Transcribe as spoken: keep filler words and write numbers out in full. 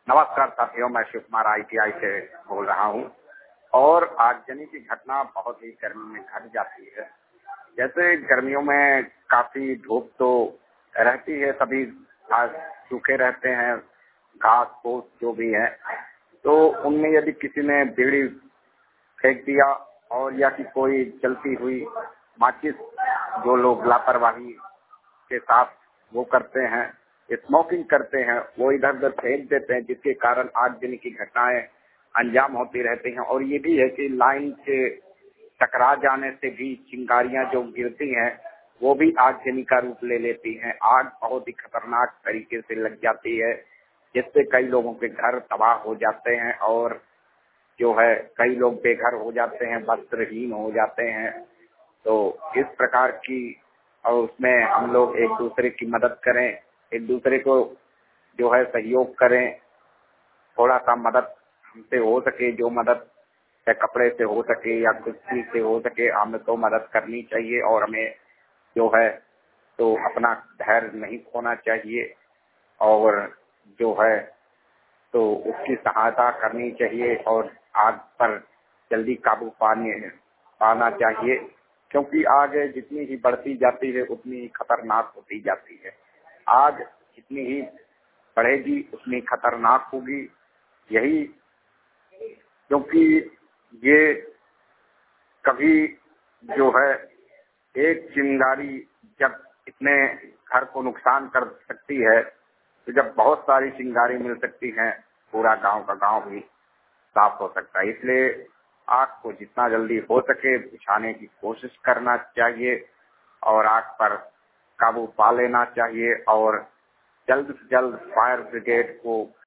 नमस्कार साथियों, मैं Shiv Kumar I T I से बोल रहा हूँ। और आगजनी की घटना बहुत ही गर्मी में घट जाती है। जैसे गर्मियों में काफी धूप तो रहती है, सभी घास सूखे रहते हैं, घास फूस जो भी है, तो उनमें यदि किसी ने बीड़ी फेंक दिया और या कि कोई जलती हुई माचिस, जो लोग लापरवाही के साथ वो करते हैं, स्मोकिंग करते हैं, वो इधर उधर फेंक देते हैं, जिसके कारण आगजनी की घटनाएं अंजाम होती रहती हैं। और ये भी है कि लाइन से टकरा जाने से भी चिंगारियां जो गिरती हैं वो भी आगजनी का रूप ले लेती हैं। आग बहुत ही खतरनाक तरीके से लग जाती है, जिससे कई लोगों के घर तबाह हो जाते हैं और जो है कई लोग बेघर हो जाते हैं, वस्त्रहीन हो जाते हैं। तो इस प्रकार की, और उसमें हम लोग एक दूसरे की मदद करें, एक दूसरे को जो है सहयोग करें। थोड़ा सा मदद हमसे हो सके, जो मदद या कपड़े से हो सके या कुछ चीज से हो सके, हमें तो मदद करनी चाहिए। और हमें जो है तो अपना धैर्य नहीं खोना चाहिए और जो है तो उसकी सहायता करनी चाहिए और आग पर जल्दी काबू पाने पाना चाहिए, क्योंकि आग जितनी ही बढ़ती जाती है उतनी ही खतरनाक होती जाती है। आग जितनी ही बढ़ेगी उतनी खतरनाक होगी। यही क्योंकि ये कभी जो है एक चिंगारी जब इतने घर को नुकसान कर सकती है, तो जब बहुत सारी चिंगारी मिल सकती हैं, पूरा गांव का गांव भी साफ हो सकता है। इसलिए आग को जितना जल्दी हो सके बुझाने की कोशिश करना चाहिए और आग पर काबू पा लेना चाहिए और जल्द से जल्द फायर ब्रिगेड को